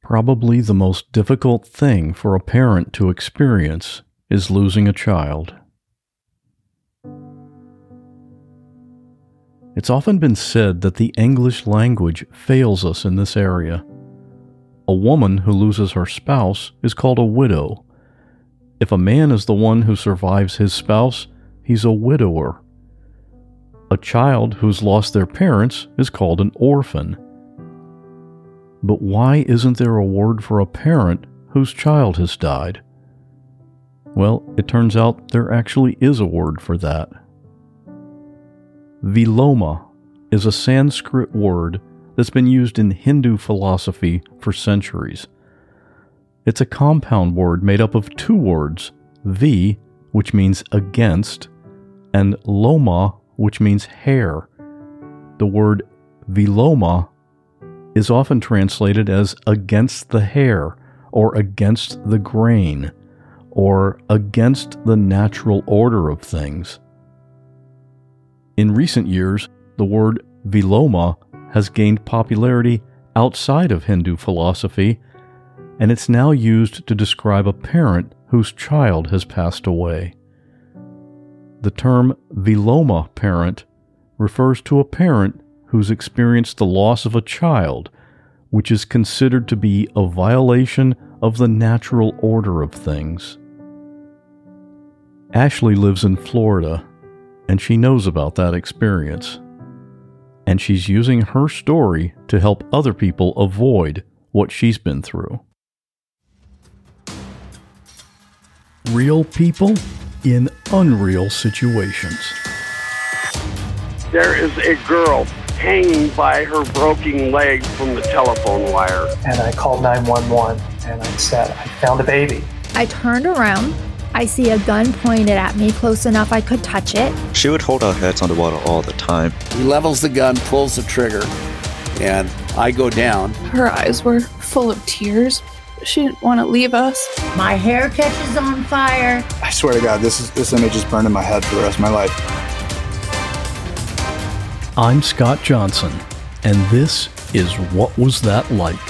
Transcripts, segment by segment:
Probably the most difficult thing for a parent to experience is losing a child. It's often been said that the English language fails us in this area. A woman who loses her spouse is called a widow. If a man is the one who survives his spouse, he's a widower. A child who's lost their parents is called an orphan. But why isn't there a word for a parent whose child has died? Well, it turns out there actually is a word for that. Viloma is a Sanskrit word that's been used in Hindu philosophy for centuries. It's a compound word made up of two words, vi, which means against, and loma, which means hair. The word viloma is often translated as against the hair, or against the grain, or against the natural order of things. In recent years, the word viloma has gained popularity outside of Hindu philosophy, and it's now used to describe a parent whose child has passed away. The term viloma parent refers to a parent who's experienced the loss of a child, which is considered to be a violation of the natural order of things. Ashley lives in Florida, and she knows about that experience. And she's using her story to help other people avoid what she's been through. Real people in unreal situations. There is a girl hanging by her broken leg from the telephone wire. And I called 911 and I said, I found a baby. I turned around. I see a gun pointed at me close enough I could touch it. She would hold our heads underwater all the time. He levels the gun, pulls the trigger, and I go down. Her eyes were full of tears. She didn't want to leave us. My hair catches on fire. I swear to God, this image is burned in my head for the rest of my life. I'm Scott Johnson, and this is What Was That Like?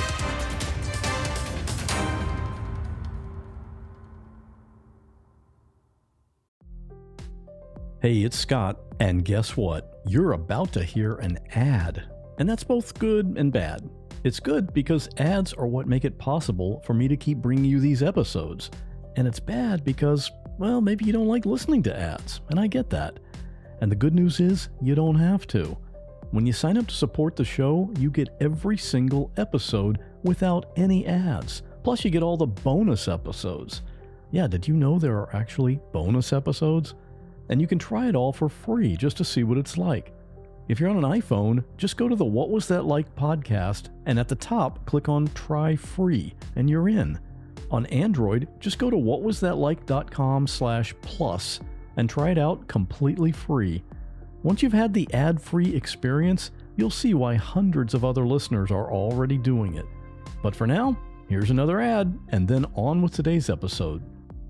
Hey, it's Scott, and guess what? You're about to hear an ad, and that's both good and bad. It's good because ads are what make it possible for me to keep bringing you these episodes, and it's bad because, well, maybe you don't like listening to ads, and I get that. And the good news is, you don't have to. When you sign up to support the show, you get every single episode without any ads. Plus, you get all the bonus episodes. Yeah, did you know there are actually bonus episodes? And you can try it all for free just to see what it's like. If you're on an iPhone, just go to the What Was That Like podcast, and at the top, click on Try Free, and you're in. On Android, just go to whatwasthatlike.com/plus and try it out completely free. Once you've had the ad-free experience, you'll see why hundreds of other listeners are already doing it. But for now, here's another ad, and then on with today's episode.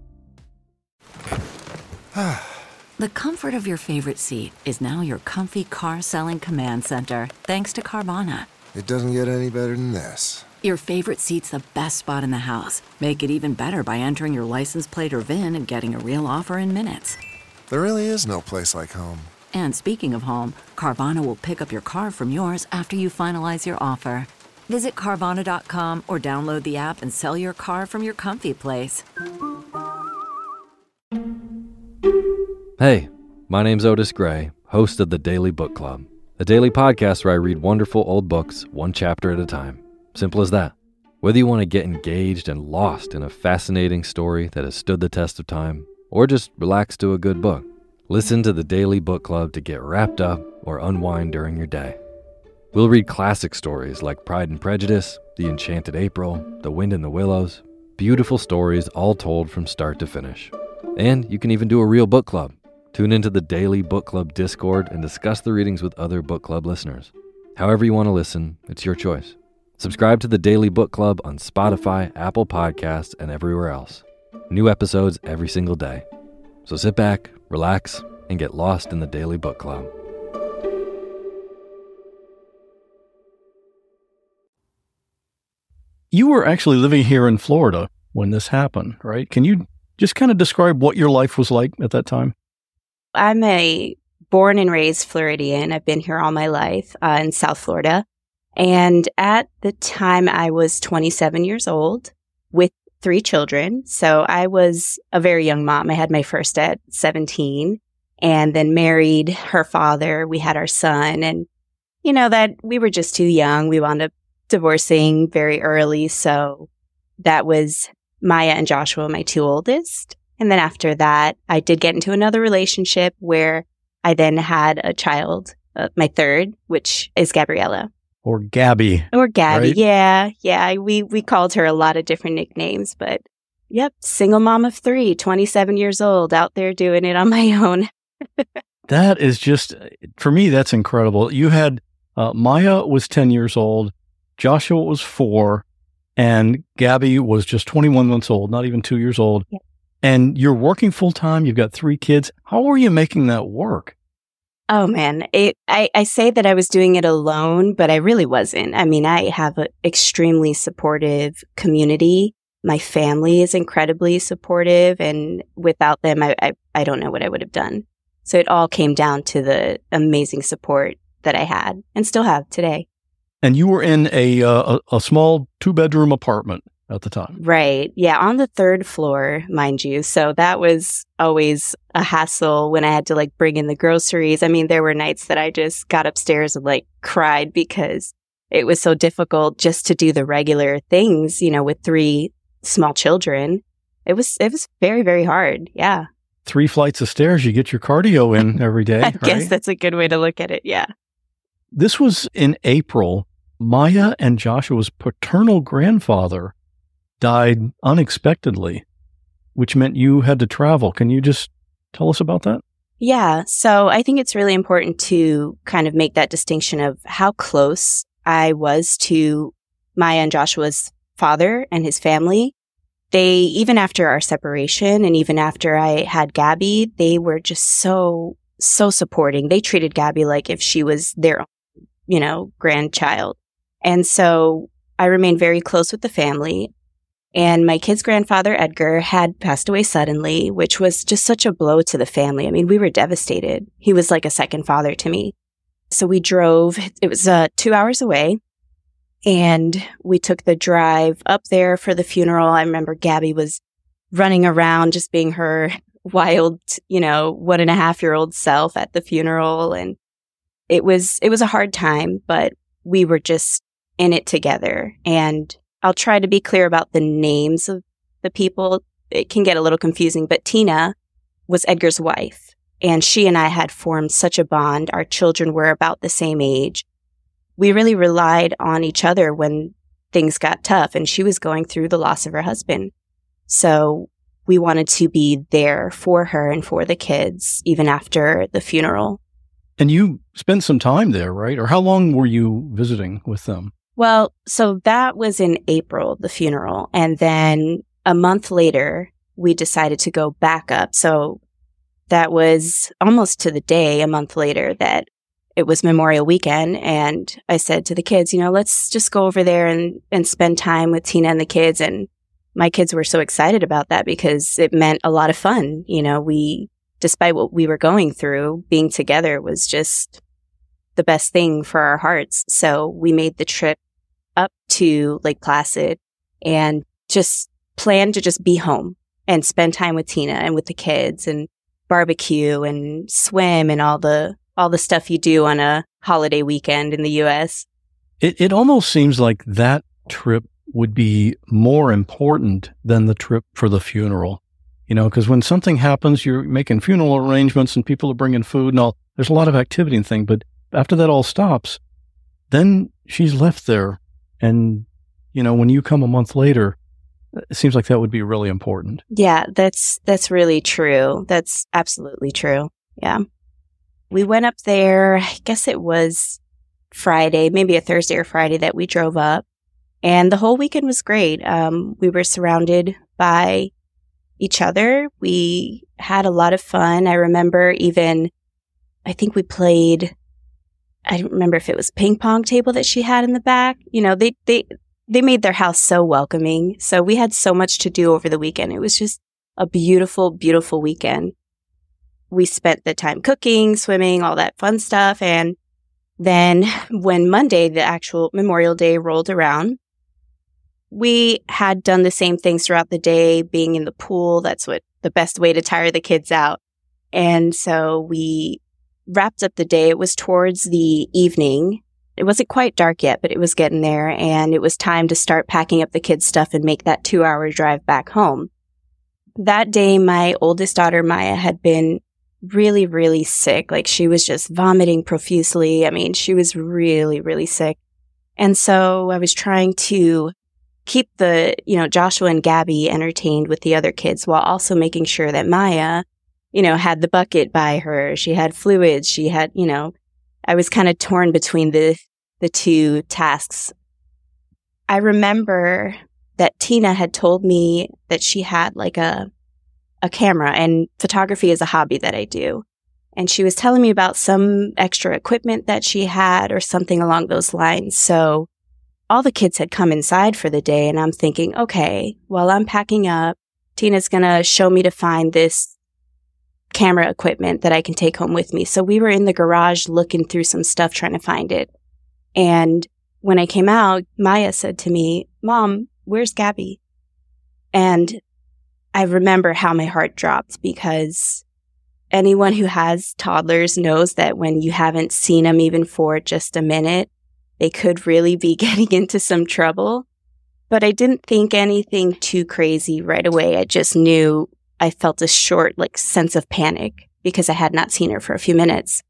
The comfort of your favorite seat is now your comfy car-selling command center, thanks to Carvana. It doesn't get any better than this. Your favorite seat's the best spot in the house. Make it even better by entering your license plate or VIN and getting a real offer in minutes. There really is no place like home. And speaking of home, Carvana will pick up your car from yours after you finalize your offer. Visit Carvana.com or download the app and sell your car from your comfy place. Hey, my name's Otis Gray, host of the Daily Book Club, a daily podcast where I read wonderful old books one chapter at a time. Simple as that. Whether you want to get engaged and lost in a fascinating story that has stood the test of time, or just relax to a good book, listen to the Daily Book Club to get wrapped up or unwind during your day. We'll read classic stories like Pride and Prejudice, The Enchanted April, The Wind in the Willows, beautiful stories all told from start to finish. And you can even do a real book club. Tune into the Daily Book Club Discord and discuss the readings with other book club listeners. However you want to listen, it's your choice. Subscribe to the Daily Book Club on Spotify, Apple Podcasts, and everywhere else. New episodes every single day. So sit back, relax, and get lost in the Daily Book Club. You were actually living here in Florida when this happened, right? Can you just kind of describe what your life was like at that time? I'm a born and raised Floridian. I've been here all my life in South Florida. And at the time, I was 27 years old with 3 children. So I was a very young mom. I had my first at 17 and then married her father. We had our son, and that we were just too young. We wound up divorcing very early. So that was Maya and Joshua, my 2 oldest. And then after that, I did get into another relationship where I then had a child, my 3rd, which is Gabriella. Or Gabby. Or Gabby, right? Yeah. We called her a lot of different nicknames, but yep, single mom of 3, 27 years old, out there doing it on my own. That is just, for me, that's incredible. You had, Maya was 10 years old, Joshua was 4, and Gabby was just 21 months old, not even 2 years old. Yep. And you're working full time, you've got 3 kids. How are you making that work? Oh, man. I say that I was doing it alone, but I really wasn't. I mean, I have an extremely supportive community. My family is incredibly supportive, and without them, I don't know what I would have done. So it all came down to the amazing support that I had and still have today. And you were in a small 2-bedroom apartment at the time. Right. Yeah. On the 3rd floor, mind you. So that was always a hassle when I had to bring in the groceries. I mean, there were nights that I just got upstairs and cried because it was so difficult just to do the regular things, with 3 small children. It was very, very hard. Yeah. 3 flights of stairs, you get your cardio in every day. I guess that's a good way to look at it. Yeah. This was in April. Maya and Joshua's paternal grandfather died unexpectedly, which meant you had to travel. Can you just tell us about that? Yeah. So I think it's really important to kind of make that distinction of how close I was to Maya and Joshua's father and his family. They, even after our separation and even after I had Gabby, they were just so supporting. They treated Gabby like if she was their own, grandchild. And so I remained very close with the family. And my kid's grandfather, Edgar, had passed away suddenly, which was just such a blow to the family. I mean, we were devastated. He was like a second father to me. So we drove. It was 2 hours away. And we took the drive up there for the funeral. I remember Gabby was running around, just being her wild, 1.5-year-old self at the funeral. And it was a hard time, but we were just in it together. And I'll try to be clear about the names of the people. It can get a little confusing, but Tina was Edgar's wife, and she and I had formed such a bond. Our children were about the same age. We really relied on each other when things got tough, and she was going through the loss of her husband. So we wanted to be there for her and for the kids, even after the funeral. And you spent some time there, right? Or how long were you visiting with them? Well, so that was in April, the funeral. And then a month later, we decided to go back up. So that was almost to the day, a month later, that it was Memorial Weekend. And I said to the kids, let's just go over there and spend time with Tina and the kids. And my kids were so excited about that because it meant a lot of fun. Despite what we were going through, being together was just the best thing for our hearts. So we made the trip up to Lake Placid and just planned to just be home and spend time with Tina and with the kids and barbecue and swim and all the stuff you do on a holiday weekend in the U.S. It almost seems like that trip would be more important than the trip for the funeral. Because when something happens, you're making funeral arrangements and people are bringing food and all. There's a lot of activity and thing, but after that all stops, then she's left there. And, when you come a month later, it seems like that would be really important. Yeah, that's really true. That's absolutely true. Yeah. We went up there, I guess it was Friday, maybe a Thursday or Friday that we drove up. And the whole weekend was great. We were surrounded by each other. We had a lot of fun. I remember I think we played, I don't remember if it was ping pong table that she had in the back. they made their house so welcoming. So we had so much to do over the weekend. It was just a beautiful, beautiful weekend. We spent the time cooking, swimming, all that fun stuff. And then when Monday, the actual Memorial Day, rolled around, we had done the same things throughout the day, being in the pool. That's what the best way to tire the kids out. And so we wrapped up the day. It was towards the evening. It wasn't quite dark yet, but it was getting there. And it was time to start packing up the kids' stuff and make that 2-hour drive back home. That day, my oldest daughter, Maya, had been really, really sick. Like, she was just vomiting profusely. I mean, she was really, really sick. And so I was trying to keep Joshua and Gabby entertained with the other kids while also making sure that Maya, had the bucket by her. She had fluids. She had, I was kind of torn between the two tasks. I remember that Tina had told me that she had like a camera, and photography is a hobby that I do. And she was telling me about some extra equipment that she had or something along those lines. So all the kids had come inside for the day, and I'm thinking, okay, while I'm packing up, Tina's going to show me to find this camera equipment that I can take home with me. So we were in the garage looking through some stuff, trying to find it. And when I came out, Maya said to me, "Mom, where's Gabby?" And I remember how my heart dropped, because anyone who has toddlers knows that when you haven't seen them even for just a minute, they could really be getting into some trouble. But I didn't think anything too crazy right away. I just knew I felt a short, sense of panic because I had not seen her for a few minutes.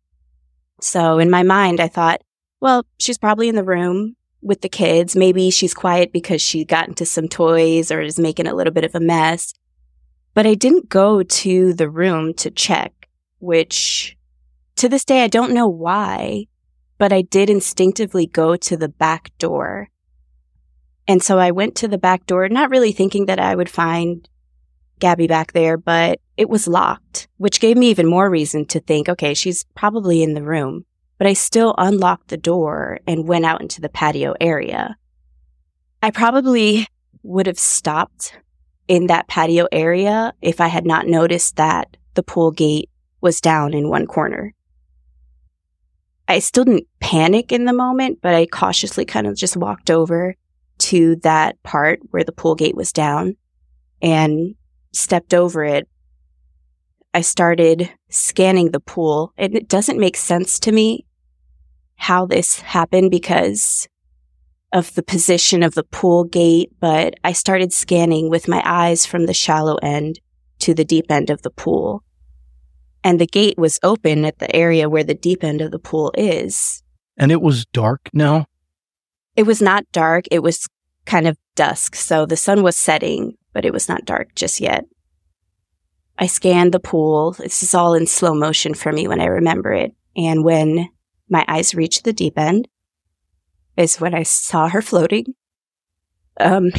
So in my mind, I thought, well, she's probably in the room with the kids. Maybe she's quiet because she got into some toys or is making a little bit of a mess. But I didn't go to the room to check, which to this day, I don't know why, but I did instinctively go to the back door. And so I went to the back door, not really thinking that I would find Gabby back there, but it was locked, which gave me even more reason to think, okay, she's probably in the room. But I still unlocked the door and went out into the patio area. I probably would have stopped in that patio area if I had not noticed that the pool gate was down in one corner. I still didn't panic in the moment, but I cautiously kind of just walked over to that part where the pool gate was down and stepped over it. I started scanning the pool, and it doesn't make sense to me how this happened because of the position of the pool gate, but I started scanning with my eyes from the shallow end to the deep end of the pool. And the gate was open at the area where the deep end of the pool is. And it was dark now? It was not dark. It was kind of dusk. So the sun was setting, but it was not dark just yet. I scanned the pool. This is all in slow motion for me when I remember it. And when my eyes reached the deep end is when I saw her floating. And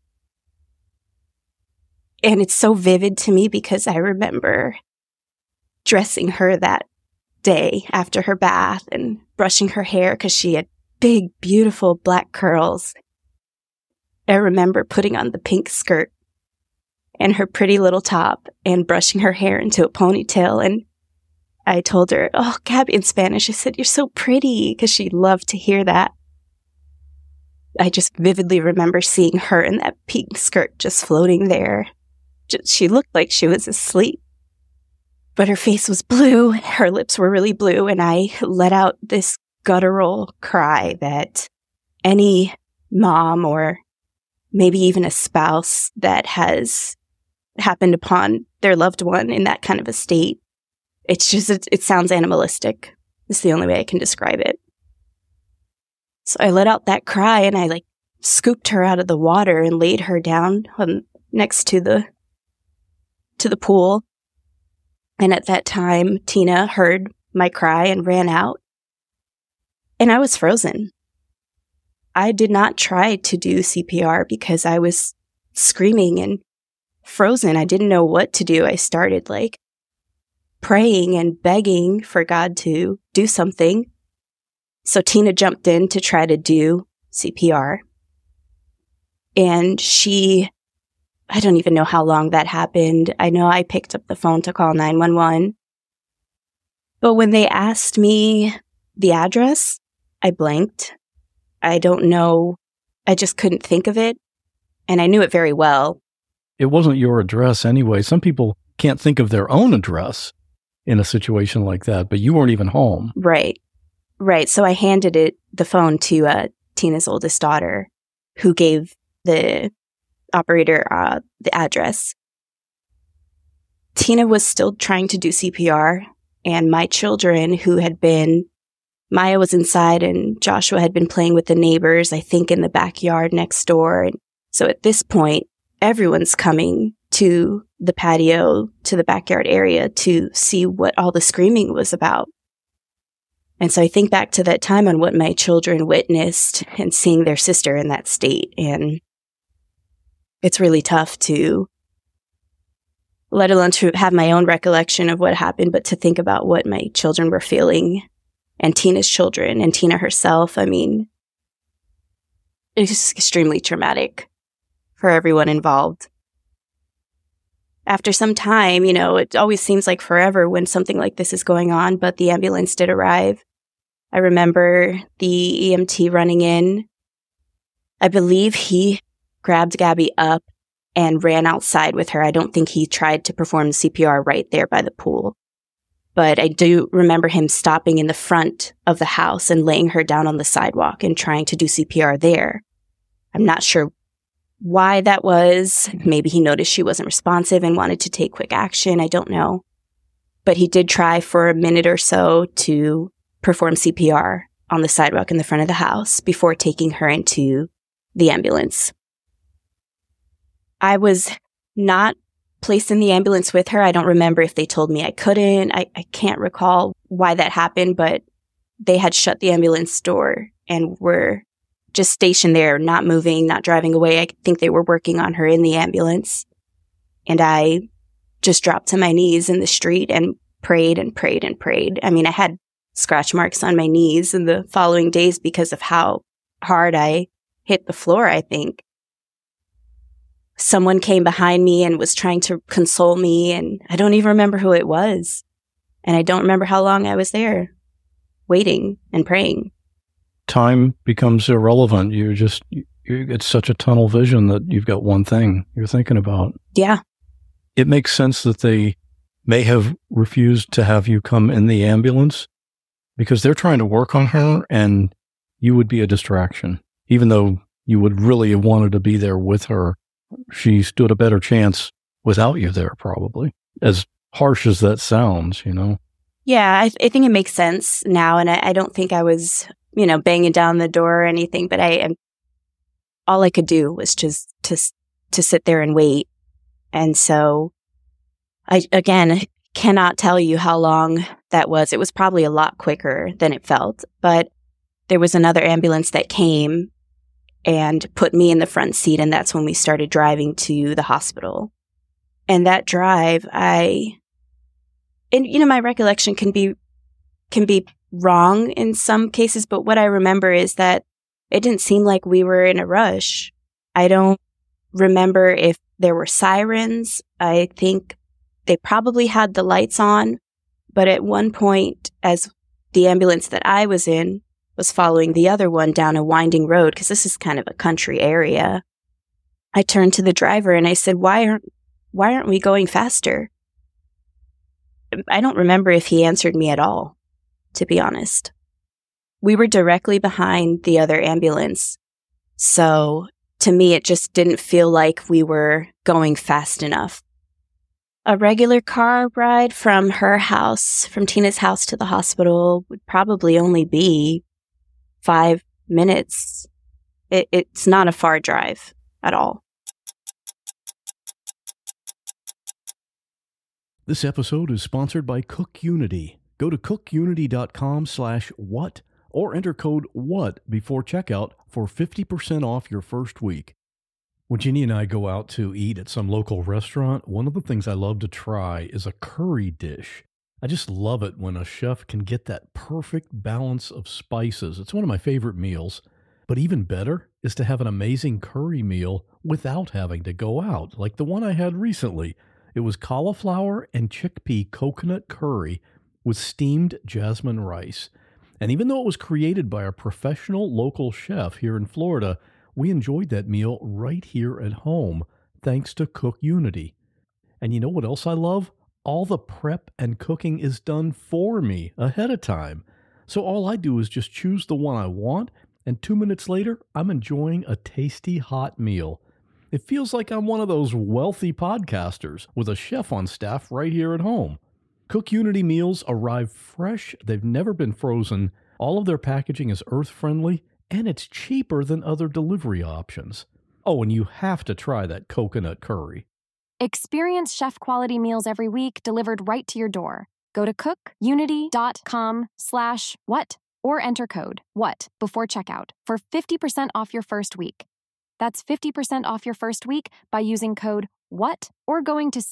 it's so vivid to me because I remember dressing her that day after her bath and brushing her hair because she had big, beautiful black curls. I remember putting on the pink skirt and her pretty little top and brushing her hair into a ponytail. And I told her, "Oh, Gabby," in Spanish. I said, "You're so pretty," because she loved to hear that. I just vividly remember seeing her in that pink skirt just floating there. She looked like she was asleep. But her face was blue, her lips were really blue, and I let out this guttural cry that any mom or maybe even a spouse that has happened upon their loved one in that kind of a state, it sounds animalistic. It's the only way I can describe it. So I let out that cry and I scooped her out of the water and laid her down next to the pool. And at that time, Tina heard my cry and ran out. And I was frozen. I did not try to do CPR because I was screaming and frozen. I didn't know what to do. I started praying and begging for God to do something. So Tina jumped in to try to do CPR. And I don't even know how long that happened. I know I picked up the phone to call 911. But when they asked me the address, I blanked. I don't know. I just couldn't think of it. And I knew it very well. It wasn't your address anyway. Some people can't think of their own address in a situation like that, but you weren't even home. Right. So I handed the phone to Tina's oldest daughter, who gave the operator the address. Tina was still trying to do CPR, and my children, Maya was inside and Joshua had been playing with the neighbors, I think in the backyard next door. And so at this point, everyone's coming to the patio, to the backyard area to see what all the screaming was about. And so I think back to that time on what my children witnessed and seeing their sister in that state. And it's really tough to, let alone to have my own recollection of what happened, but to think about what my children were feeling and Tina's children and Tina herself. I mean, it's just extremely traumatic for everyone involved. After some time, it always seems like forever when something like this is going on, but the ambulance did arrive. I remember the EMT running in. I believe he grabbed Gabby up and ran outside with her. I don't think he tried to perform CPR right there by the pool. But I do remember him stopping in the front of the house and laying her down on the sidewalk and trying to do CPR there. I'm not sure why that was. Maybe he noticed she wasn't responsive and wanted to take quick action. I don't know. But he did try for a minute or so to perform CPR on the sidewalk in the front of the house before taking her into the ambulance. I was not placed in the ambulance with her. I don't remember if they told me I couldn't. I can't recall why that happened, but they had shut the ambulance door and were just stationed there, not moving, not driving away. I think they were working on her in the ambulance. And I just dropped to my knees in the street and prayed and prayed and prayed. I mean, I had scratch marks on my knees in the following days because of how hard I hit the floor, I think. Someone came behind me and was trying to console me, and I don't even remember who it was. And I don't remember how long I was there, waiting and praying. Time becomes irrelevant. It's such a tunnel vision that you've got one thing you're thinking about. Yeah. It makes sense that they may have refused to have you come in the ambulance because they're trying to work on her and you would be a distraction. Even though you would really have wanted to be there with her, she stood a better chance without you there, probably. As harsh as that sounds, Yeah, I think it makes sense now. And I don't think I was, banging down the door or anything, but all I could do was just to sit there and wait. And so I, again, cannot tell you how long that was. It was probably a lot quicker than it felt, but there was another ambulance that came and put me in the front seat, and that's when we started driving to the hospital. And that drive, my recollection can be wrong in some cases, but what I remember is that it didn't seem like we were in a rush. I don't remember if there were sirens. I think they probably had the lights on, but at one point, as the ambulance that I was in was following the other one down a winding road, because this is kind of a country area, I turned to the driver and I said, why aren't we going faster? I don't remember if he answered me at all, to be honest. We were directly behind the other ambulance. So to me, it just didn't feel like we were going fast enough. A regular car ride from Tina's house to the hospital would probably only be 5 minutes. It's not a far drive at all. This episode is sponsored by CookUnity. Go to cookunity.com/what or enter code WHAT before checkout for 50% off your first week. When Jeannie and I go out to eat at some local restaurant, one of the things I love to try is a curry dish. I just love it when a chef can get that perfect balance of spices. It's one of my favorite meals. But even better is to have an amazing curry meal without having to go out, like the one I had recently. It was cauliflower and chickpea coconut curry with steamed jasmine rice. And even though it was created by a professional local chef here in Florida, we enjoyed that meal right here at home, thanks to Cook Unity. And you know what else I love? All the prep and cooking is done for me ahead of time. So all I do is just choose the one I want, and 2 minutes later, I'm enjoying a tasty hot meal. It feels like I'm one of those wealthy podcasters with a chef on staff right here at home. Cook Unity meals arrive fresh, they've never been frozen, all of their packaging is earth-friendly, and it's cheaper than other delivery options. Oh, and you have to try that coconut curry. Experience chef-quality meals every week delivered right to your door. Go to cookunity.com/what or enter code WHAT before checkout for 50% off your first week. That's 50% off your first week by using code WHAT or going to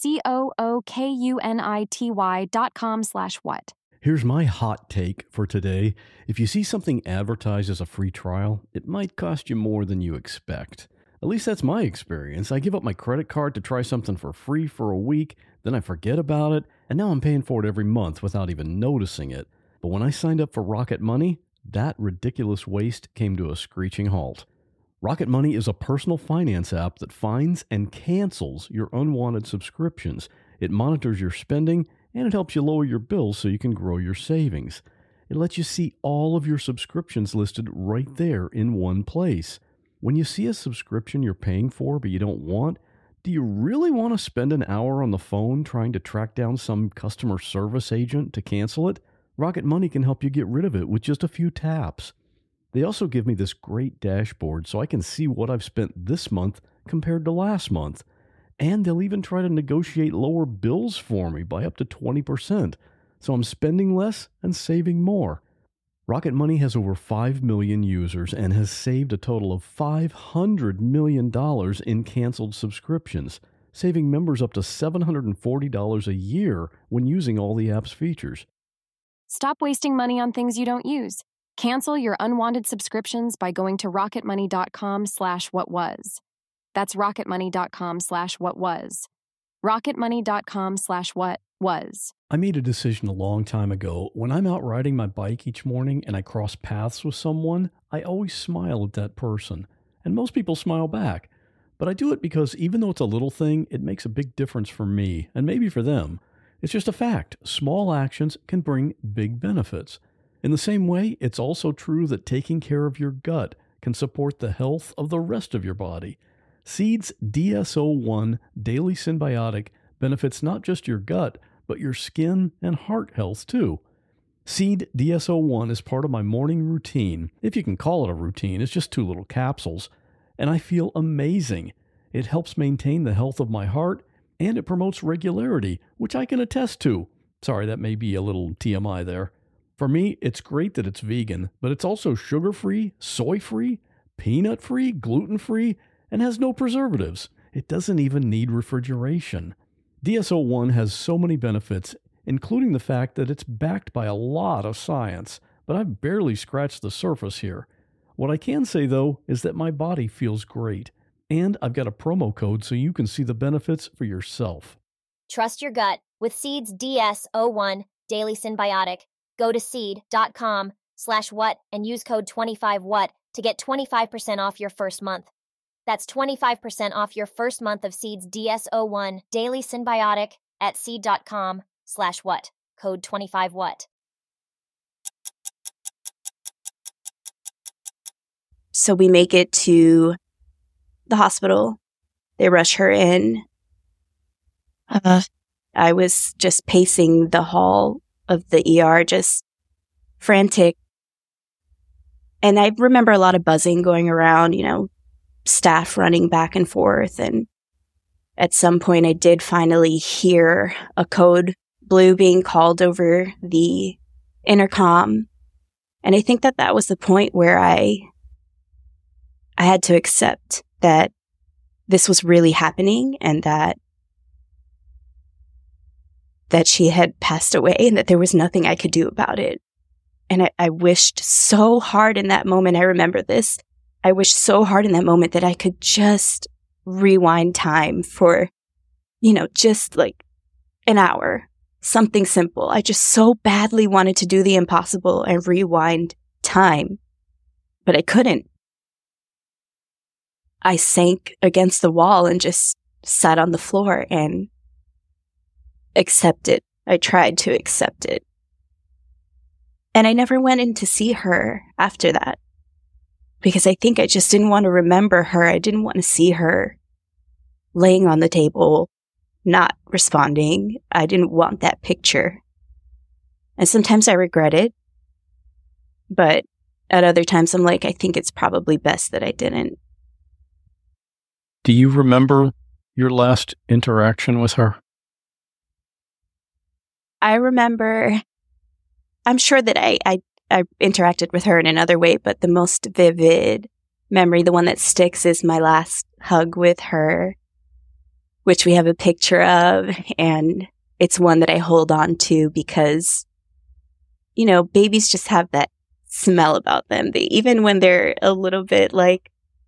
cookunity.com/what. Here's my hot take for today. If you see something advertised as a free trial, it might cost you more than you expect. At least that's my experience. I give up my credit card to try something for free for a week, then I forget about it, and now I'm paying for it every month without even noticing it. But when I signed up for Rocket Money, that ridiculous waste came to a screeching halt. Rocket Money is a personal finance app that finds and cancels your unwanted subscriptions. It monitors your spending, and it helps you lower your bills so you can grow your savings. It lets you see all of your subscriptions listed right there in one place. When you see a subscription you're paying for but you don't want, do you really want to spend an hour on the phone trying to track down some customer service agent to cancel it? Rocket Money can help you get rid of it with just a few taps. They also give me this great dashboard so I can see what I've spent this month compared to last month. And they'll even try to negotiate lower bills for me by up to 20%. So I'm spending less and saving more. Rocket Money has over 5 million users and has saved a total of $500 million in canceled subscriptions, saving members up to $740 a year when using all the app's features. Stop wasting money on things you don't use. Cancel your unwanted subscriptions by going to rocketmoney.com/whatwas. That's rocketmoney.com/whatwas. rocketmoney.com/whatwas. I made a decision a long time ago. When I'm out riding my bike each morning and I cross paths with someone, I always smile at that person. And most people smile back. But I do it because even though it's a little thing, it makes a big difference for me and maybe for them. It's just a fact. Small actions can bring big benefits. In the same way, it's also true that taking care of your gut can support the health of the rest of your body. Seed's DS-01 Daily Synbiotic benefits not just your gut, but your skin and heart health too. Seed DS-01 is part of my morning routine. If you can call it a routine, it's just 2 little capsules. And I feel amazing. It helps maintain the health of my heart, and it promotes regularity, which I can attest to. Sorry, that may be a little TMI there. For me, it's great that it's vegan, but it's also sugar-free, soy-free, peanut-free, gluten-free, and has no preservatives. It doesn't even need refrigeration. DS-01 has so many benefits, including the fact that it's backed by a lot of science, but I've barely scratched the surface here. What I can say, though, is that my body feels great, and I've got a promo code so you can see the benefits for yourself. Trust your gut with Seed's DS-01 Daily Synbiotic. Go to seed.com/what and use code 25what to get 25% off your first month. That's 25% off your first month of Seed's DS-01 Daily Synbiotic at seed.com/what. Code 25what. So we make it to the hospital. They rush her in. I was just pacing the hall of the ER, just frantic. And I remember a lot of buzzing going around, staff running back and forth. And at some point, I did finally hear a code blue being called over the intercom. And I think that was the point where I had to accept that this was really happening and that she had passed away and that there was nothing I could do about it. And I wished so hard in that moment, I remember this, I wished so hard in that moment that I could just rewind time for, just like an hour, something simple. I just so badly wanted to do the impossible and rewind time, but I couldn't. I sank against the wall and just sat on the floor and accepted. I tried to accept it. And I never went in to see her after that because I think I just didn't want to remember her. I didn't want to see her laying on the table, not responding. I didn't want that picture. And sometimes I regret it, but at other times I'm like, I think it's probably best that I didn't. Do you remember your last interaction with her? I remember, I'm sure that I interacted with her in another way, but the most vivid memory, the one that sticks, is my last hug with her, which we have a picture of, and it's one that I hold on to because, babies just have that smell about them. Even when they're a little bit like,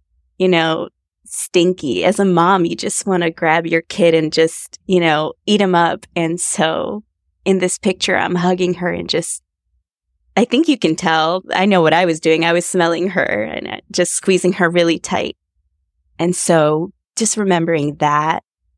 stinky, as a mom, you just want to grab your kid and just, eat them up. And so in this picture, I'm hugging her and I think you can tell, I know what I was doing. I was smelling her and just squeezing her really tight. And so just remembering that,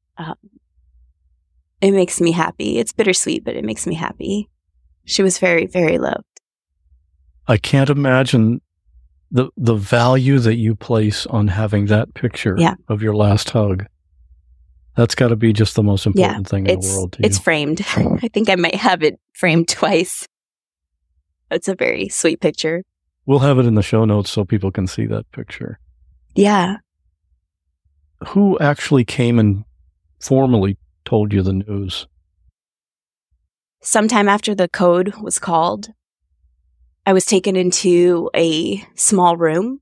it makes me happy. It's bittersweet, but it makes me happy. She was very, very loved. I can't imagine the value that you place on having that picture of your last hug. That's got to be just the most important thing in the world to you. It's framed. I think I might have it framed twice. It's a very sweet picture. We'll have it in the show notes so people can see that picture. Yeah. Who actually came and formally told you the news? Sometime after the code was called, I was taken into a small room.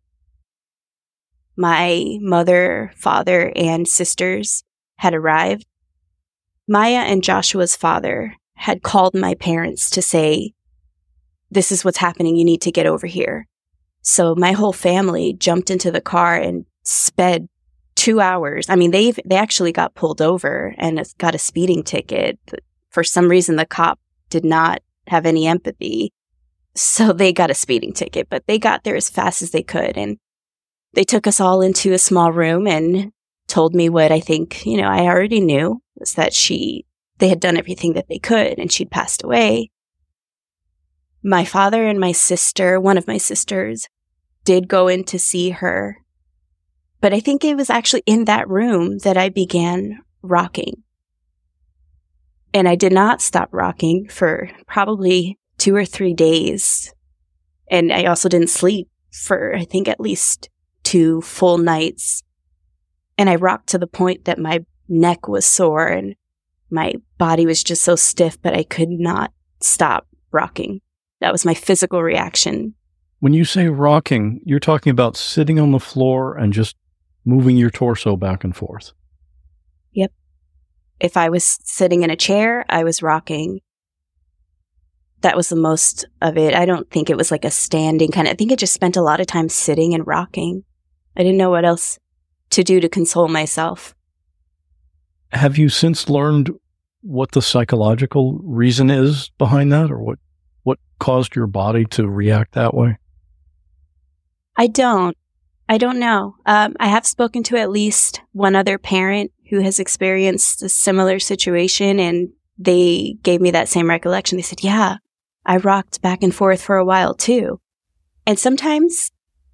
My mother, father, and sisters had arrived. Maya and Joshua's father had called my parents to say, this is what's happening. You need to get over here. So my whole family jumped into the car and sped 2 hours. I mean, they actually got pulled over and got a speeding ticket. For some reason, the cop did not have any empathy. So they got a speeding ticket, but they got there as fast as they could. And they took us all into a small room and told me what I think, I already knew, was that they had done everything that they could and she'd passed away. My father and my sister, one of my sisters, did go in to see her. But I think it was actually in that room that I began rocking. And I did not stop rocking for probably 2 or 3 days. And I also didn't sleep for, I think, at least 2 full nights. And I rocked to the point that my neck was sore and my body was just so stiff, but I could not stop rocking. That was my physical reaction. When you say rocking, you're talking about sitting on the floor and just moving your torso back and forth. Yep. If I was sitting in a chair, I was rocking. That was the most of it. I don't think it was like a standing kind of, I think I just spent a lot of time sitting and rocking. I didn't know what else to do to console myself. Have you since learned what the psychological reason is behind that, or what caused your body to react that way? I don't know. I have spoken to at least one other parent who has experienced a similar situation, and they gave me that same recollection. They said, yeah, I rocked back and forth for a while too. And sometimes,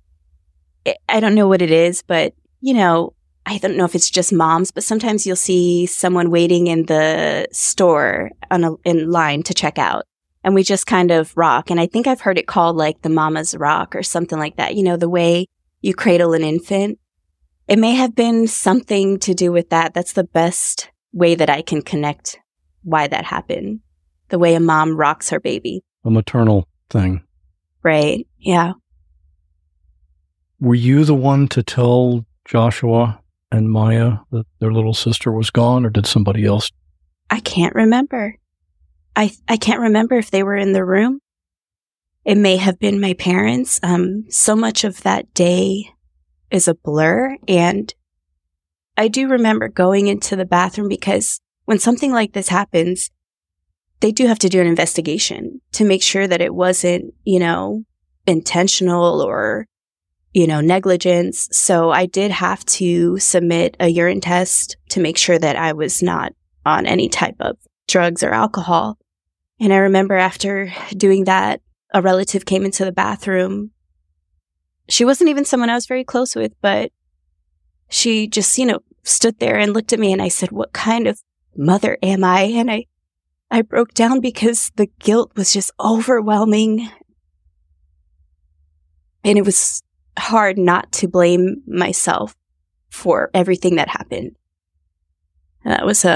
I don't know what it is, but, I don't know if it's just moms, but sometimes you'll see someone waiting in the store in line to check out. And we just kind of rock. And I think I've heard it called like the mama's rock or something like that. The way you cradle an infant. It may have been something to do with that. That's the best way that I can connect why that happened. The way a mom rocks her baby. A maternal thing. Right. Yeah. Were you the one to tell Joshua and Maya that their little sister was gone, or did somebody else? I can't remember. I can't remember if they were in the room. It may have been my parents. So much of that day is a blur. And I do remember going into the bathroom because when something like this happens, they do have to do an investigation to make sure that it wasn't, intentional or, negligence. So I did have to submit a urine test to make sure that I was not on any type of drugs or alcohol. And I remember after doing that, a relative came into the bathroom. She wasn't even someone I was very close with, but she just, stood there and looked at me, and I said, "What kind of mother am I?" And I broke down because the guilt was just overwhelming. And it was hard not to blame myself for everything that happened. And that was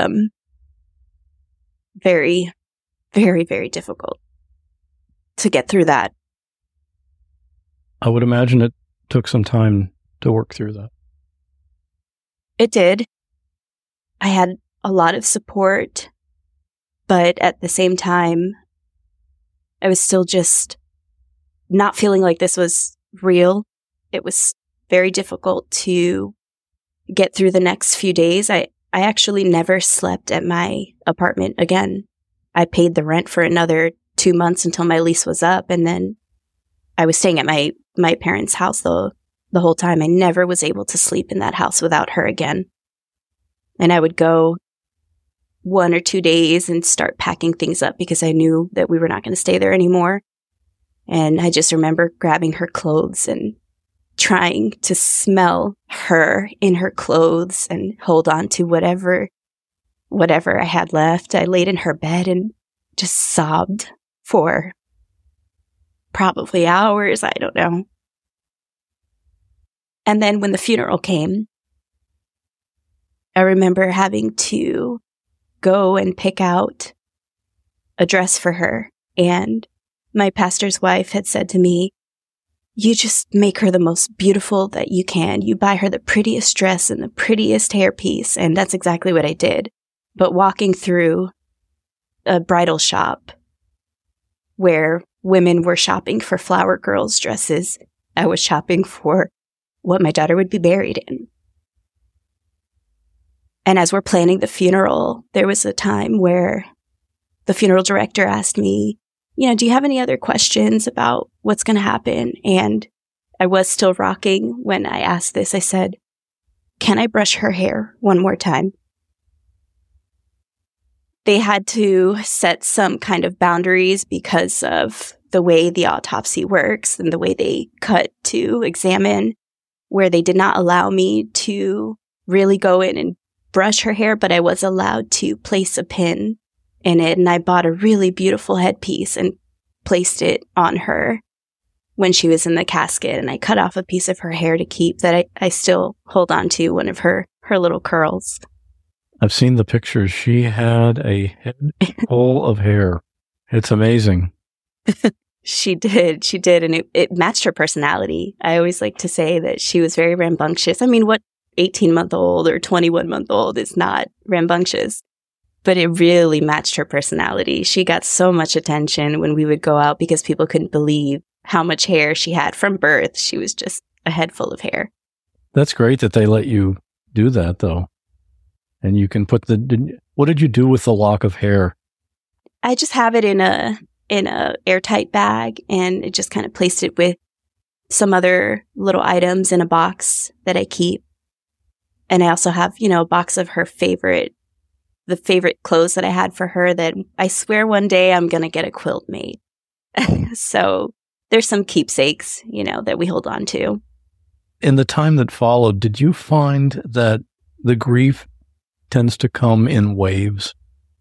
very, very, very difficult to get through that. I would imagine it took some time to work through that. It did. I had a lot of support, but at the same time, I was still just not feeling like this was real. It was very difficult to get through the next few days. I actually never slept at my apartment again. I paid the rent for another 2 months until my lease was up, and then I was staying at my parents' house the whole time. I never was able to sleep in that house without her again. And I would go 1 or 2 days and start packing things up because I knew that we were not going to stay there anymore. And I just remember grabbing her clothes and trying to smell her in her clothes and hold on to whatever I had left. I laid in her bed and just sobbed for probably hours. I don't know. And then when the funeral came, I remember having to go and pick out a dress for her. And my pastor's wife had said to me, "You just make her the most beautiful that you can. You buy her the prettiest dress and the prettiest hairpiece." And that's exactly what I did. But walking through a bridal shop where women were shopping for flower girls' dresses, I was shopping for what my daughter would be buried in. And as we're planning the funeral, there was a time where the funeral director asked me, "Do you have any other questions about what's going to happen?" And I was still rocking when I asked this. I said, "Can I brush her hair one more time?" They had to set some kind of boundaries because of the way the autopsy works and the way they cut to examine, where they did not allow me to really go in and brush her hair, but I was allowed to place a pin in it. And I bought a really beautiful headpiece and placed it on her when she was in the casket. And I cut off a piece of her hair to keep that I still hold on to, one of her little curls. I've seen the pictures. She had a head full of hair. It's amazing. She did. And it matched her personality. I always like to say that she was very rambunctious. I mean, what 18-month-old or 21-month-old is not rambunctious? But it really matched her personality. She got so much attention when we would go out because people couldn't believe how much hair she had from birth. She was just a head full of hair. That's great that they let you do that, though. And you can put what did you do with the lock of hair? I just have it in a airtight bag, and it just kind of placed it with some other little items in a box that I keep. And I also have, a box of her the favorite clothes that I had for her that I swear one day I'm going to get a quilt made. So there's some keepsakes, that we hold on to. In the time that followed, did you find that the grief tends to come in waves?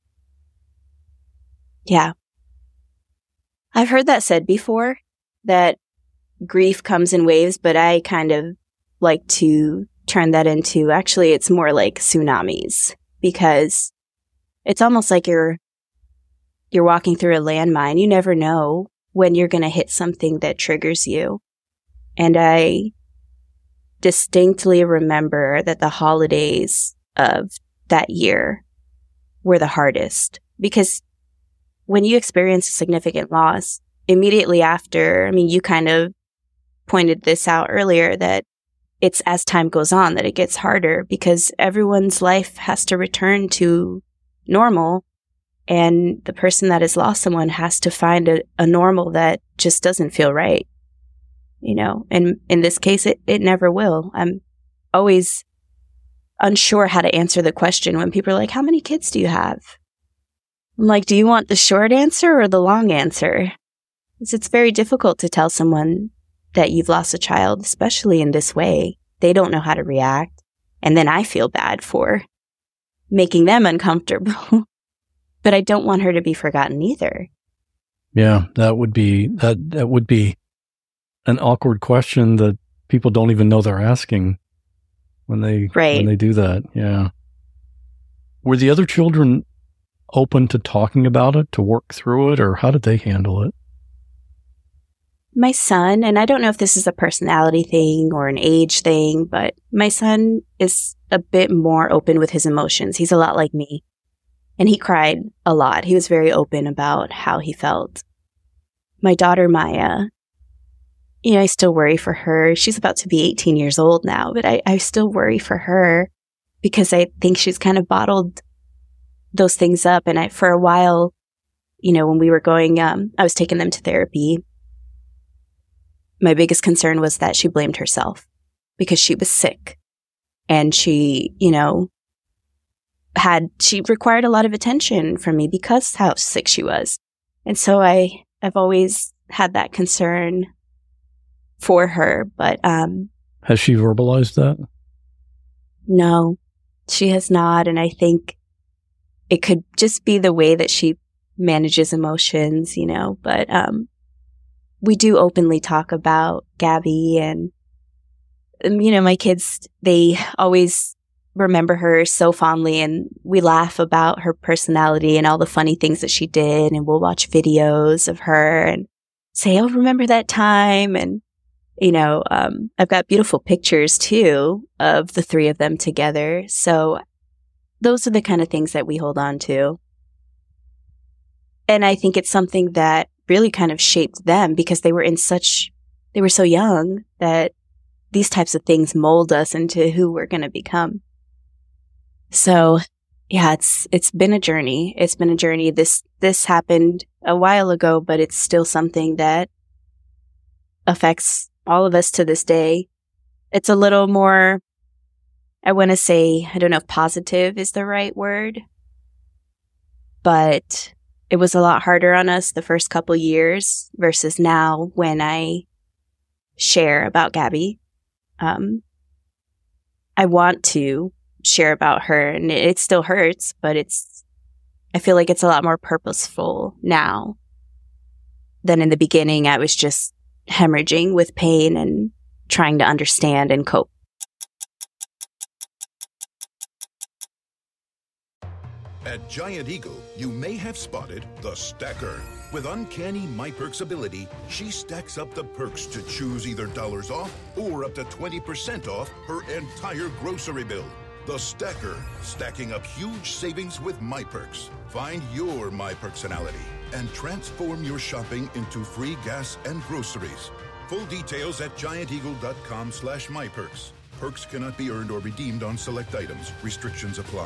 Yeah. I've heard that said before, that grief comes in waves, but I kind of like to turn that into, actually, it's more like tsunamis, because it's almost like you're walking through a landmine. You never know when you're going to hit something that triggers you. And I distinctly remember that the holidays of that year were the hardest, because when you experience a significant loss, immediately after, you kind of pointed this out earlier, that it's as time goes on that it gets harder because everyone's life has to return to normal. And the person that has lost someone has to find a normal that just doesn't feel right, you know, and in this case, it never will. I'm always unsure how to answer the question when people are like, how many kids do you have? I'm like, do you want the short answer or the long answer? Because it's very difficult to tell someone that you've lost a child, especially in this way. They don't know how to react. And then I feel bad for making them uncomfortable. But I don't want her to be forgotten either. Yeah, that would be an awkward question that people don't even know they're asking when they do that. Yeah. Were the other children open to talking about it, to work through it, or how did they handle it? My son, and I don't know if this is a personality thing or an age thing, but my son is a bit more open with his emotions. He's a lot like me. And he cried a lot. He was very open about how he felt. My daughter, Maya, you know, I still worry for her. She's about to be 18 years old now, but I still worry for her because I think she's kind of bottled those things up. And for a while, you know, when we were going, I was taking them to therapy. My biggest concern was that she blamed herself because she was sick and she, you know, she required a lot of attention from me because how sick she was. And so I've always had that concern for her, but has she verbalized that? No, she has not. And I think it could just be the way that she manages emotions, you know, but we do openly talk about Gabby and, you know, my kids, they always remember her so fondly and we laugh about her personality and all the funny things that she did. And we'll watch videos of her and say, oh, remember that time? And, you know, I've got beautiful pictures too of the three of them together. So those are the kind of things that we hold on to. And I think it's something that really kind of shaped them because they were so young that these types of things mold us into who we're going to become. So yeah, it's been a journey. It's been a journey. This happened a while ago, but it's still something that affects all of us to this day. It's a little more, I want to say, I don't know if positive is the right word, but it was a lot harder on us the first couple years versus now when I share about Gabby. I want to share about her and it still hurts, but I feel like it's a lot more purposeful now than in the beginning. I was just hemorrhaging with pain and trying to understand and cope. At Giant Eagle, you may have spotted the Stacker. With uncanny MyPerks ability, she stacks up the perks to choose either dollars off or up to 20% off her entire grocery bill. The Stacker, stacking up huge savings with MyPerks. Find your MyPerksonality and transform your shopping into free gas and groceries. Full details at gianteagle.com/MyPerks. Perks cannot be earned or redeemed on select items. Restrictions apply.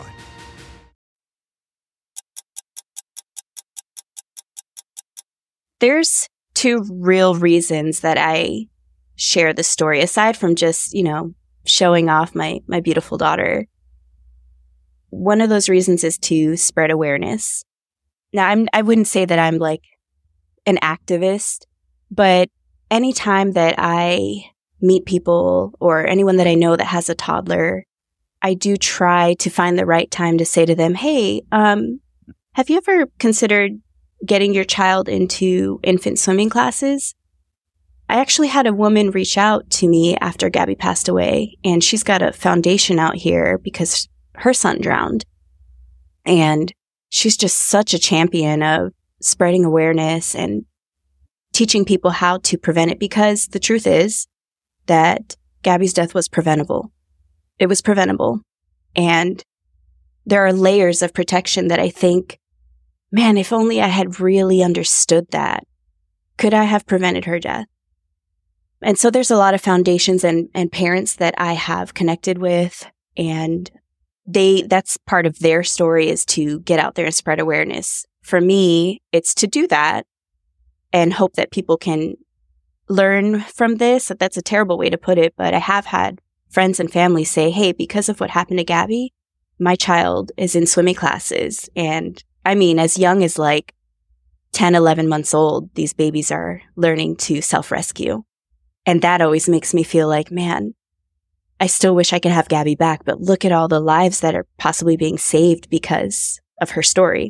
There's two real reasons that I share the story, aside from just, you know, showing off my beautiful daughter. One of those reasons is to spread awareness. Now, I wouldn't say that I'm like an activist, but anytime that I meet people or anyone that I know that has a toddler, I do try to find the right time to say to them, hey, have you ever considered getting your child into infant swimming classes? I actually had a woman reach out to me after Gabby passed away, and she's got a foundation out here because her son drowned. And she's just such a champion of spreading awareness and teaching people how to prevent it, because the truth is that Gabby's death was preventable. It was preventable. And there are layers of protection that I think, man, if only I had really understood that, could I have prevented her death? And so there's a lot of foundations and parents that I have connected with, and that's part of their story, is to get out there and spread awareness. For me, it's to do that and hope that people can learn from this. That's a terrible way to put it, but I have had friends and family say, hey, because of what happened to Gabby, my child is in swimming classes. And I mean, as young as like 10, 11 months old, these babies are learning to self-rescue. And that always makes me feel like, man, I still wish I could have Gabby back, but look at all the lives that are possibly being saved because of her story.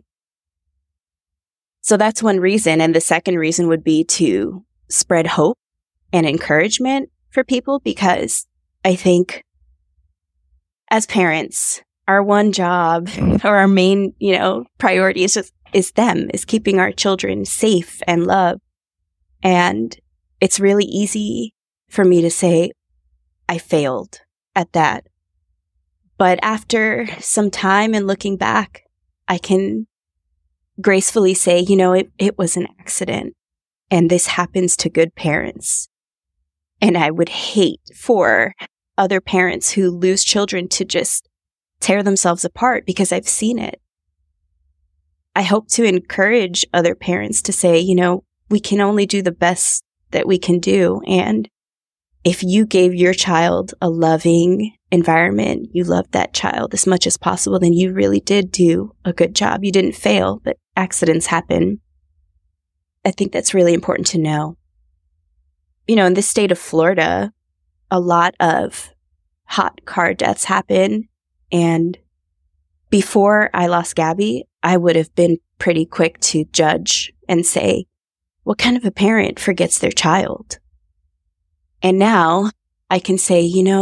So that's one reason. And the second reason would be to spread hope and encouragement for people, because I think as parents, our one job or our main, priority is keeping our children safe and loved. And it's really easy for me to say, I failed at that. But after some time and looking back, I can gracefully say, it was an accident. And this happens to good parents. And I would hate for other parents who lose children to just tear themselves apart, because I've seen it. I hope to encourage other parents to say, we can only do the best that we can do. And if you gave your child a loving environment, you loved that child as much as possible, then you really did do a good job. You didn't fail, but accidents happen. I think that's really important to know. In the state of Florida, a lot of hot car deaths happen. And before I lost Gabby, I would have been pretty quick to judge and say, what kind of a parent forgets their child? And now I can say,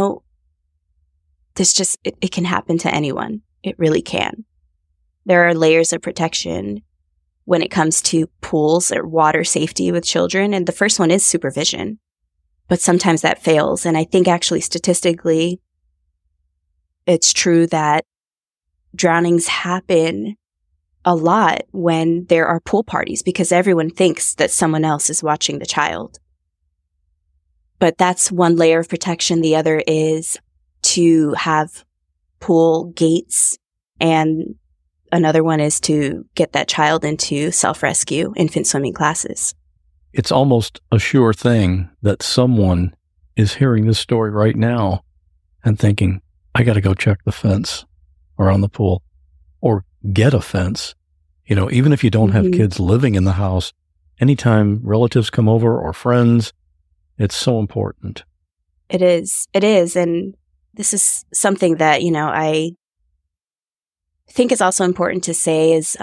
it can happen to anyone. It really can. There are layers of protection when it comes to pools or water safety with children. And the first one is supervision. But sometimes that fails. And I think actually statistically, it's true that drownings happen a lot when there are pool parties, because everyone thinks that someone else is watching the child. But that's one layer of protection. The other is to have pool gates, and another one is to get that child into self-rescue infant swimming classes. It's almost a sure thing that someone is hearing this story right now and thinking, I got to go check the fence around the pool, or get a fence. Even if you don't have kids living in the house, anytime relatives come over or friends, it's so important. It is. And this is something that, I think is also important to say is,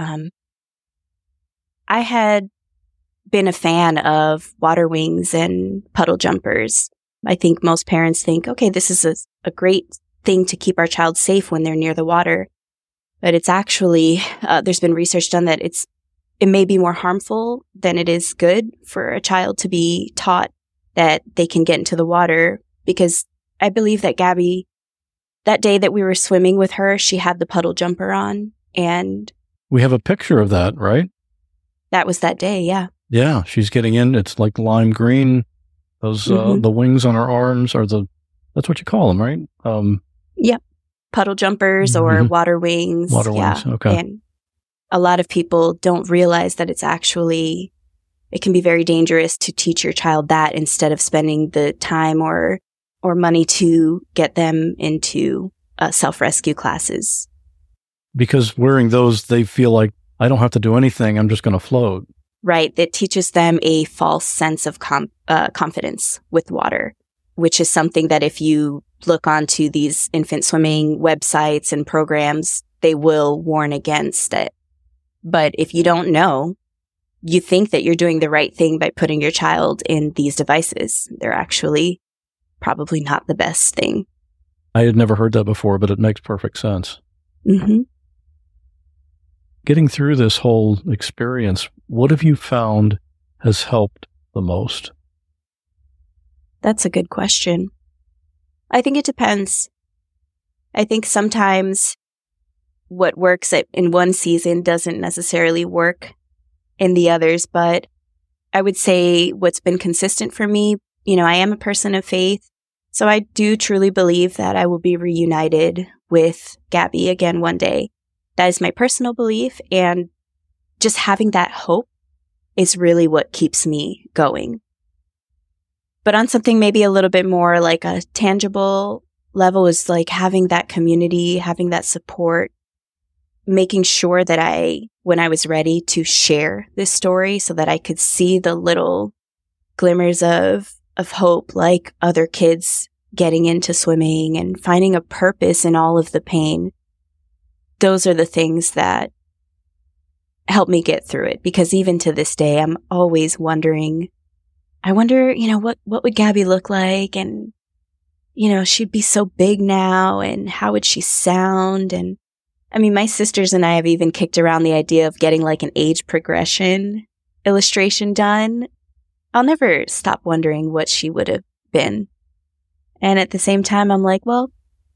I had been a fan of water wings and puddle jumpers. I think most parents think, okay, this is a great thing to keep our child safe when they're near the water. But it's actually, there's been research done that it may be more harmful than it is good for a child to be taught that they can get into the water. Because I believe that Gabby, that day that we were swimming with her, she had the puddle jumper on. And we have a picture of that, right? That was that day, yeah. Yeah, she's getting in. It's like lime green. Those, the wings on her arms that's what you call them, right? Yep. Puddle jumpers or water wings. Water wings, okay. And a lot of people don't realize that it can be very dangerous to teach your child that instead of spending the time or money to get them into self-rescue classes. Because wearing those, they feel like, I don't have to do anything, I'm just going to float. Right. That teaches them a false sense of confidence with water, which is something that if you look onto these infant swimming websites and programs, they will warn against it. But if you don't know, you think that you're doing the right thing by putting your child in these devices. They're actually probably not the best thing. I had never heard that before, but it makes perfect sense. Mm-hmm. Getting through this whole experience, what have you found has helped the most? That's a good question. I think it depends. I think sometimes what works in one season doesn't necessarily work in the others, but I would say what's been consistent for me I am a person of faith. So I do truly believe that I will be reunited with Gabby again one day. That is my personal belief. And just having that hope is really what keeps me going. But on something maybe a little bit more like a tangible level is like having that community, having that support, making sure that when I was ready to share this story so that I could see the little glimmers of hope, like other kids getting into swimming and finding a purpose in all of the pain. Those are the things that help me get through it, because even to this day, I'm always wondering, I wonder, what would Gabby look like? And, she'd be so big now, and how would she sound? And I mean, my sisters and I have even kicked around the idea of getting like an age progression illustration done. I'll never stop wondering what she would have been. And at the same time, I'm like, well,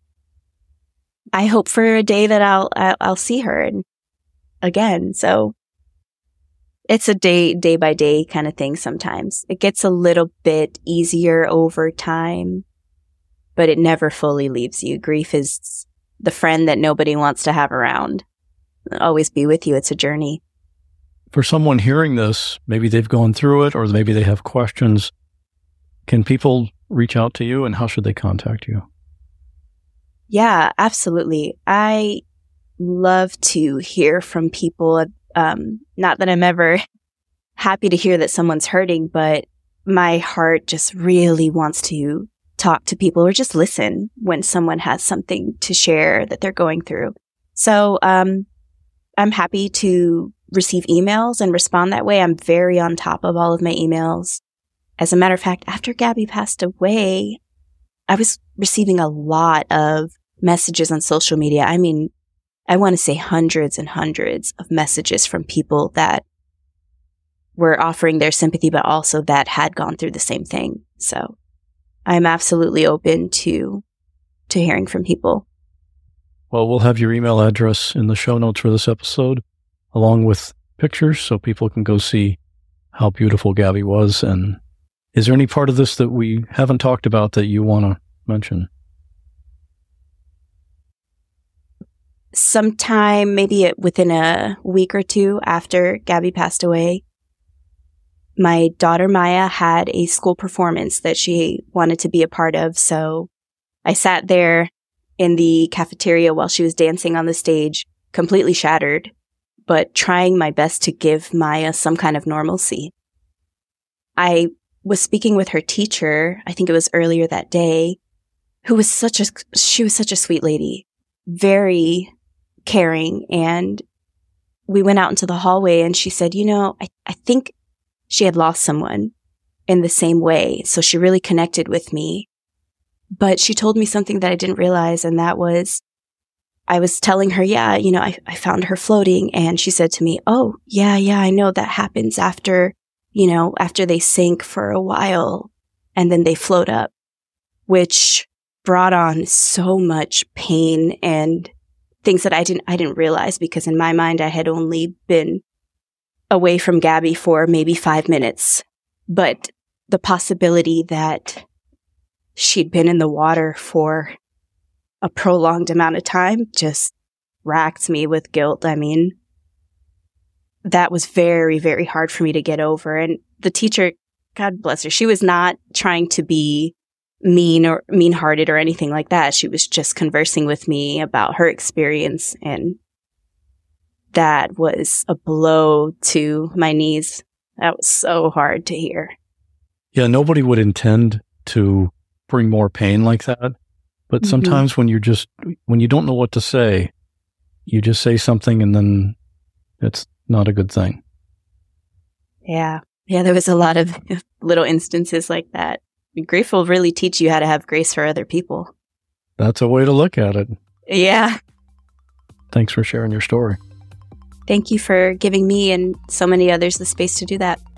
I hope for a day that I'll see her again. So it's a day by day kind of thing sometimes. It gets a little bit easier over time, but it never fully leaves you. Grief is the friend that nobody wants to have around. It'll always be with you. It's a journey. For someone hearing this, maybe they've gone through it or maybe they have questions. Can people reach out to you, and how should they contact you? Yeah, absolutely. I love to hear from people. Not that I'm ever happy to hear that someone's hurting, but my heart just really wants to talk to people or just listen when someone has something to share that they're going through. So I'm happy to receive emails and respond that way. I'm very on top of all of my emails. As a matter of fact, after Gabby passed away, I was receiving a lot of messages on social media. I mean, I want to say hundreds and hundreds of messages from people that were offering their sympathy, but also that had gone through the same thing. So I'm absolutely open to hearing from people. Well, we'll have your email address in the show notes for this episode, along with pictures so people can go see how beautiful Gabby was. And is there any part of this that we haven't talked about that you want to mention? Sometime, maybe within a week or two after Gabby passed away, my daughter Maya had a school performance that she wanted to be a part of. So I sat there in the cafeteria while she was dancing on the stage, completely shattered, but trying my best to give Maya some kind of normalcy. I was speaking with her teacher, I think it was earlier that day, she was such a sweet lady, very caring. And we went out into the hallway and she said, I think she had lost someone in the same way. So she really connected with me. But she told me something that I didn't realize. And that was, I was telling her, I found her floating. And she said to me, oh, yeah, I know that happens after they sink for a while and then they float up, which brought on so much pain and things that I didn't realize, because in my mind, I had only been away from Gabby for maybe 5 minutes. But the possibility that she'd been in the water for a prolonged amount of time just racked me with guilt. I mean, that was very, very hard for me to get over. And the teacher, God bless her, she was not trying to be mean or mean-hearted or anything like that. She was just conversing with me about her experience. And that was a blow to my knees. That was so hard to hear. Yeah, nobody would intend to bring more pain like that. But sometimes when you don't know what to say, you just say something and then it's not a good thing. Yeah, there was a lot of little instances like that. Grief will really teach you how to have grace for other people. That's a way to look at it. Yeah. Thanks for sharing your story. Thank you for giving me and so many others the space to do that.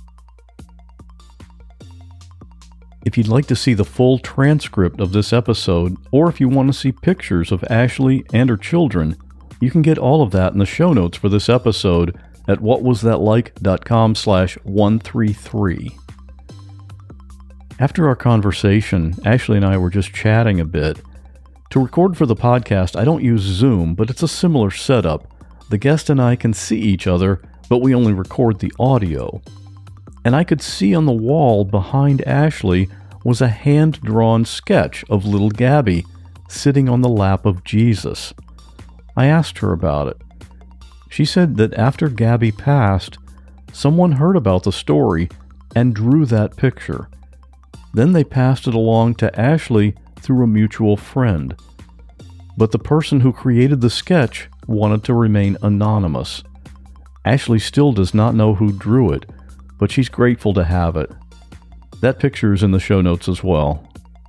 If you'd like to see the full transcript of this episode, or if you want to see pictures of Ashley and her children, you can get all of that in the show notes for this episode at whatwasthatlike.com/133. After our conversation, Ashley and I were just chatting a bit. To record for the podcast, I don't use Zoom, but it's a similar setup. The guest and I can see each other, but we only record the audio. And I could see on the wall behind Ashley was a hand-drawn sketch of little Gabby sitting on the lap of Jesus. I asked her about it. She said that after Gabby passed, someone heard about the story and drew that picture. Then they passed it along to Ashley through a mutual friend. But the person who created the sketch wanted to remain anonymous. Ashley still does not know who drew it, but she's grateful to have it. That picture is in the show notes as well.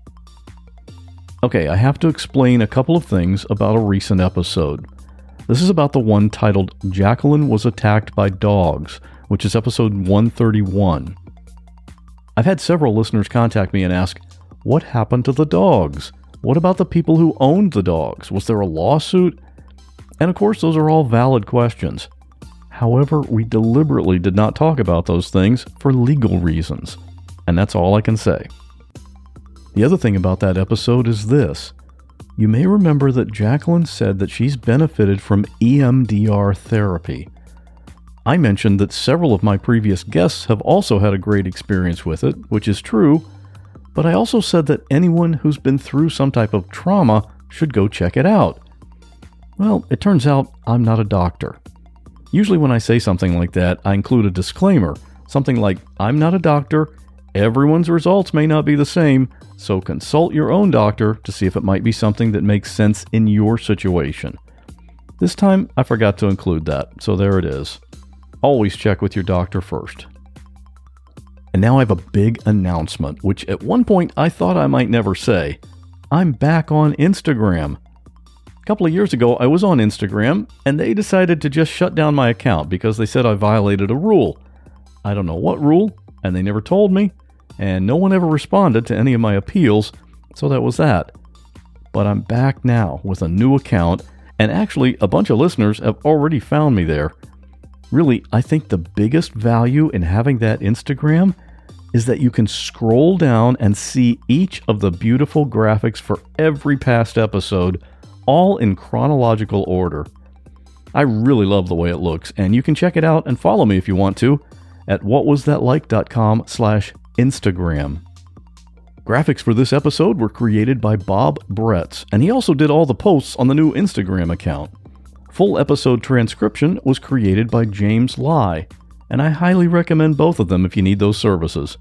Okay, I have to explain a couple of things about a recent episode. This is about the one titled Jacqueline Was Attacked by Dogs, which is episode 131. I've had several listeners contact me and ask, what happened to the dogs? What about the people who owned the dogs? Was there a lawsuit? And of course, those are all valid questions. However, we deliberately did not talk about those things for legal reasons. And that's all I can say. The other thing about that episode is this. You may remember that Jacqueline said that she's benefited from EMDR therapy. I mentioned that several of my previous guests have also had a great experience with it, which is true, but I also said that anyone who's been through some type of trauma should go check it out. Well, it turns out I'm not a doctor. Usually when I say something like that, I include a disclaimer, something like, I'm not a doctor, everyone's results may not be the same, so consult your own doctor to see if it might be something that makes sense in your situation. This time, I forgot to include that, so there it is. Always check with your doctor first. And now I have a big announcement, which at one point I thought I might never say. I'm back on Instagram. A couple of years ago, I was on Instagram, and they decided to just shut down my account because they said I violated a rule. I don't know what rule, and they never told me, and no one ever responded to any of my appeals, so that was that. But I'm back now with a new account, and actually a bunch of listeners have already found me there. Really, I think the biggest value in having that Instagram is that you can scroll down and see each of the beautiful graphics for every past episode, all in chronological order. I really love the way it looks, and you can check it out and follow me if you want to at whatwasthatlike.com/Instagram. Graphics for this episode were created by Bob Bretz, and he also did all the posts on the new Instagram account. Full episode transcription was created by James Lai, and I highly recommend both of them if you need those services.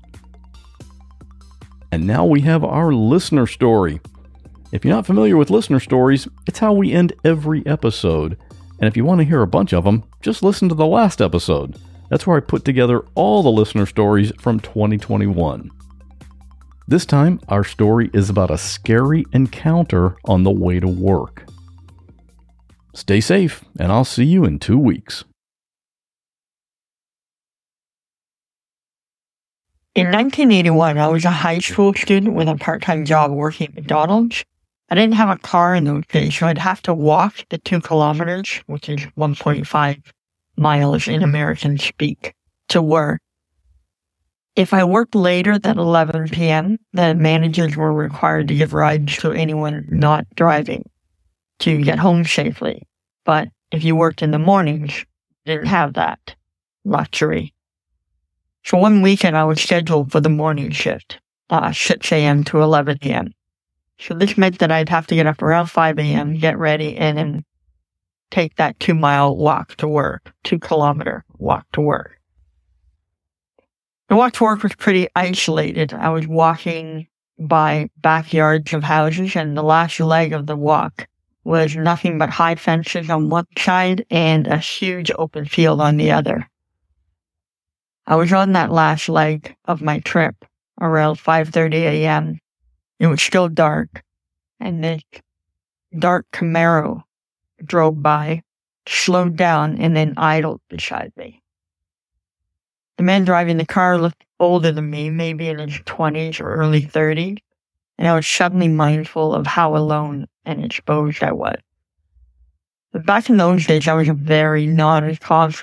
And now we have our listener story. If you're not familiar with listener stories, it's how we end every episode. And if you want to hear a bunch of them, just listen to the last episode. That's where I put together all the listener stories from 2021. This time, our story is about a scary encounter on the way to work. Stay safe, and I'll see you in 2 weeks. In 1981, I was a high school student with a part-time job working at McDonald's. I didn't have a car in those days, so I'd have to walk the 2 kilometers, which is 1.5 miles in American speak, to work. If I worked later than 11 p.m., then managers were required to give rides to anyone not driving to get home safely. But if you worked in the mornings, didn't have that luxury. So one weekend I was scheduled for the morning shift, 6 a.m. to 11 a.m. So this meant that I'd have to get up around 5 a.m., get ready, and then take that 2-mile walk to work, 2-kilometer walk to work. The walk to work was pretty isolated. I was walking by backyards of houses, and the last leg of the walk was nothing but high fences on one side and a huge open field on the other. I was on that last leg of my trip around 5:30 a.m. It was still dark, and this dark Camaro drove by, slowed down, and then idled beside me. The man driving the car looked older than me, maybe in his 20s or early 30s, and I was suddenly mindful of how alone and exposed I was. But back in those days, I was a very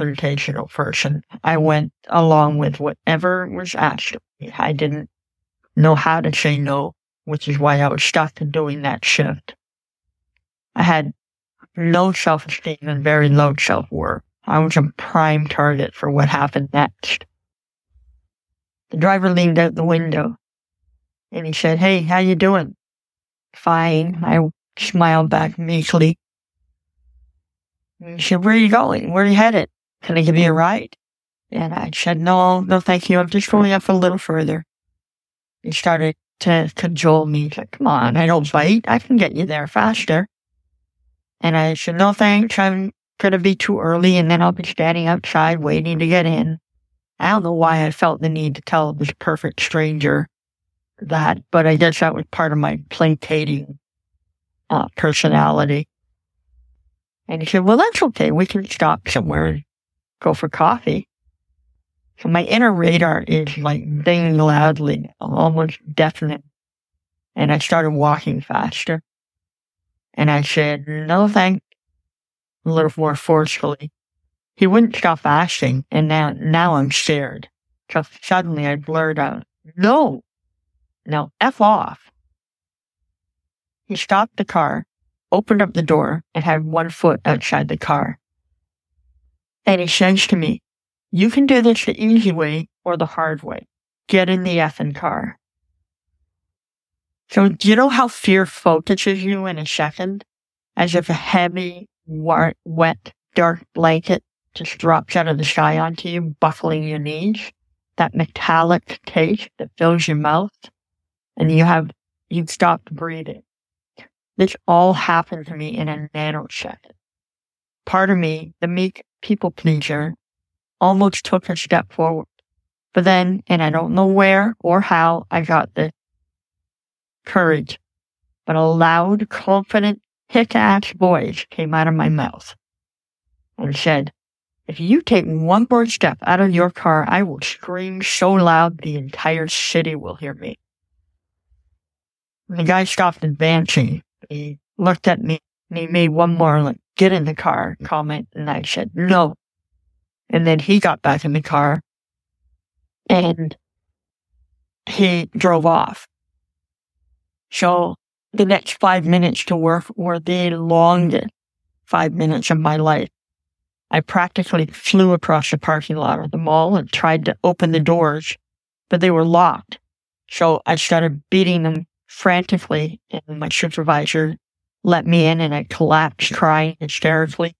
non-confrontational person. I went along with whatever was asked of me. I didn't know how to say no, which is why I was stuck in doing that shift. I had low self-esteem and very low self-worth. I was a prime target for what happened next. The driver leaned out the window and he said, "Hey, how you doing?" "Fine." I smiled back meekly. He said, "Where are you going? Where are you headed? Can I give you a ride?" And I said, No, thank you. I'm just going up a little further." He started to cajole me. He said, "Come on, I don't bite. I can get you there faster." And I said, "No, thanks. I'm going to be too early, and then I'll be standing outside waiting to get in." I don't know why I felt the need to tell this perfect stranger that, but I guess that was part of my placating personality. And he said, "Well, that's okay. We can stop somewhere and go for coffee." So my inner radar is like dinging loudly, almost deafening. And I started walking faster. And I said, "No, thanks," a little more forcefully. He wouldn't stop asking, and now I'm scared. So suddenly I blurred out, "No, F off." He stopped the car, opened up the door, and had one foot outside the car. And he says to me, "You can do this the easy way or the hard way. Get in the effing car." So do you know how fear focuses you in a second? As if a heavy, wet, dark blanket just drops out of the sky onto you, buckling your knees. That metallic taste that fills your mouth. And you've stopped breathing. This all happened to me in a nanosecond. Part of me, the meek people pleaser, almost took a step forward. But then, and I don't know where or how I got the courage, but a loud, confident, kick-ass voice came out of my mouth and said, "If you take one more step out of your car, I will scream so loud the entire city will hear me." The guy stopped advancing. He looked at me and he made one more "get in the car" comment, and I said, "No." And then he got back in the car and he drove off. So the next 5 minutes to work were the longest 5 minutes of my life. I practically flew across the parking lot of the mall and tried to open the doors, but they were locked. So I started beating them frantically, and my supervisor let me in, and I collapsed crying hysterically.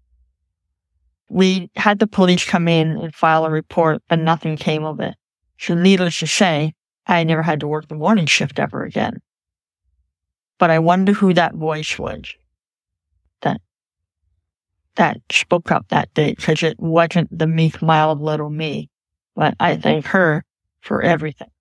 We had the police come in and file a report, but nothing came of it. So needless to say, I never had to work the morning shift ever again. But I wonder who that voice was that spoke up that day, because it wasn't the meek, mild little me. But I thank her for everything.